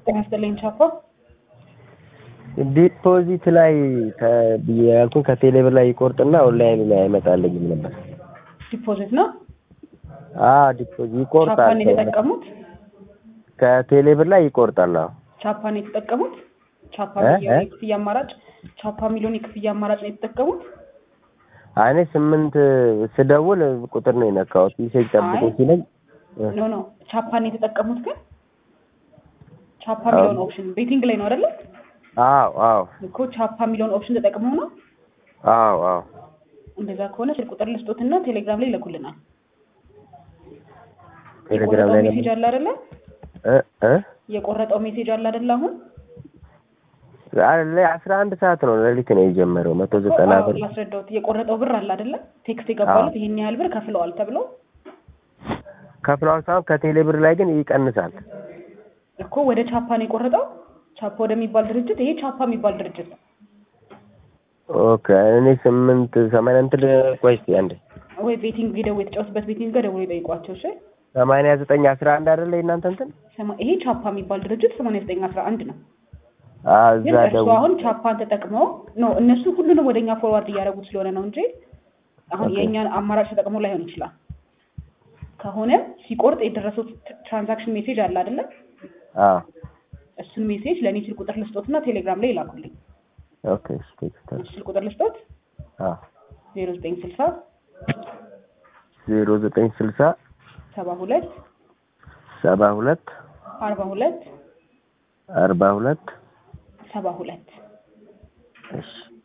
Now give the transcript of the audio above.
ተመስለኝ ቻፓ ዲፖዚት ላይ ያልኩን ከቴሌብር ላይ ይቆርጥና ኦንላይን ላይ አይመጣልኝም ነበር። ዲፖዚት ነው? ዲፖዚት ይቆርጣል። ቻፓን የተጠቀሙት ከቴሌብር ላይ ይቆርጣል። ቻፓን የተጠቀሙት ቻፓ ሚሊዮን የክፍያ አማራጭ ቻፓ ሚሊዮን የክፍያ አማራጭ ነው የተጠቀሙት። እኔ 8 ስደውል ቁጥር ነው የነካሁት ሜሴጅ ጠብቁ ሲለኝ ኖ ቻፓን የተጠቀሙት ግን ቻፓ ሚሊዮን ኦፕሽን ቤቲንግ ላይ ነው አይደል? አዎ እኮ ቻፓ ሚሊዮን ኦፕሽን ተጠቅመው ነው። አዎ እንደዛ ከሆነ ስልክ ቁጥር ልስጦትና ቴሌግራም ላይ ይልኩልናል። ቴሌግራም ላይ ሜሴጅ አለ አይደል? የቆረጠው ሜሴጅ አለ አይደል? አሁን 11 ሰዓት ነው ለሊት ነው የጀመረው 190 ብር ያስረዳሁት። የቆረጠው ብር አለ አይደል? ቴክስት የገባሉት ይሄን ያህል ብር ከፍለዋል ተብሎ ከፍለዋል ሳይሆን ከቴሌብር ላይ ግን ይቀንሳል እኮ ወደ ቻፓ ነው የቆረጠው። ቻፓ ወደሚባል ድርጅት ይሄ ቻፓ የሚባል ድርጅት ነው። ኦኬ እኔ 880 እንትን ቆይስ አንዴ ወይ ቤቲንግ ቪዲዮ የተጫወቱበት ቤቲንግ ጋር ደውሎ ይጠይቋቸው። እሺ 8911 አይደለ እናንተ እንትን ይሄ ቻፓ የሚባል ድርጅት 8911 ነው። እዛ ደውሎ አሁን ቻፓን ተጠቅመው ነው እነሱ ሁሉንም ወደኛ ፎርዋርድ እያደረጉት ስለሆነ ነው እንጂ አሁን የኛን አማራጭ ተጠቅመው ላይሆን ይችላል። ከሆነ ሲቆርጥ የደረሰው ትራንዛክሽን ሜሴጅ አለ አይደለ? እሱን ሜሴጅ ለኔ ስልክ ቁጥር ልስጦትና ቴሌግራም ላይ ይላኩልኝ። ኦኬ ስልክ ቁጥር ልስጦት 0960 0960 72 42 42 42 72 እሺ